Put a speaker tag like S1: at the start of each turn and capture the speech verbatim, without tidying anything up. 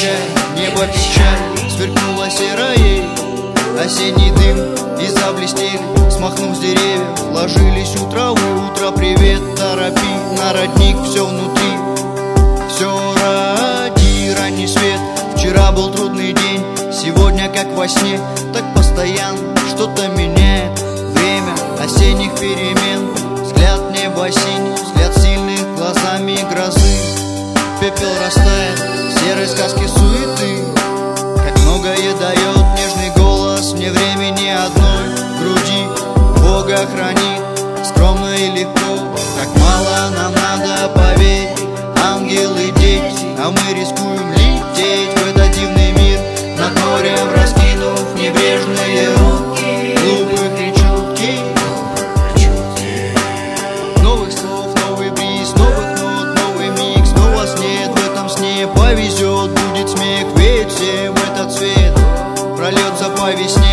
S1: прощай, небо печаль, сверкнула серой, осенний дым и заблестели, смахнув с деревьев, ложились у травы. Утро, привет, торопи, на родник все внутри, все ради ранний свет. Вчера был трудный день, сегодня как во сне, так постоянно что-то меняет время осенних перемен. Взгляд небо синий, взгляд сильных глазами грозы. Пепел растает, серой сказки суеты. Как многое дает нежный голос мне времени одной в груди. Бога хранит, скромно и легко. Как мало нам надо, поверь, ангелы, дети, а мы рискуем лететь в этот дивный мир, над морем раскинув небрежные руки. Глупых и чутких новых слов, новый бриз, новых нот, новый микс. Но вас нет в этом сне, повезет, будет смех, ведь всем этот свет прольется по весне.